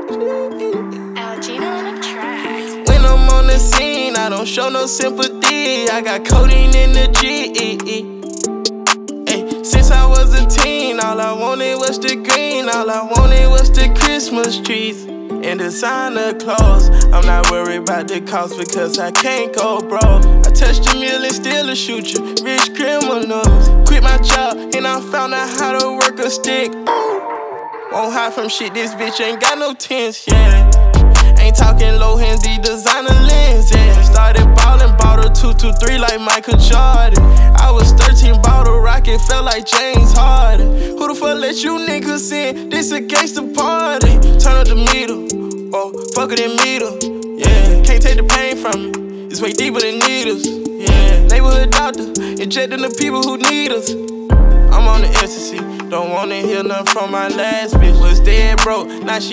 Algina on the track. When I'm on the scene, I don't show no sympathy. I got codeine in the G. Since I was a teen, all I wanted was the green. All I wanted was the Christmas trees and designer clothes. I'm not worried about the cost because I can't go broke. I touched a mill and still a shoot you, rich criminals. Quit my job and I found out how to work a stick. Won't hide from shit, this bitch ain't got no tints, yeah. Ain't talking low hands, these designer lens, yeah. Started ballin', bought a 223 like Michael Jordan. I was 13, bought a rocket, felt like James Harden. Who the fuck let you niggas in? This a gangsta party. Turn up the meter, oh, fuck it and meter, yeah. Can't take the pain from me, it's way deeper than needles, yeah. Neighborhood doctor, injecting the people who need us. I'm on the ecstasy, don't wanna hear nothing from my last bitch. Was dead broke, now she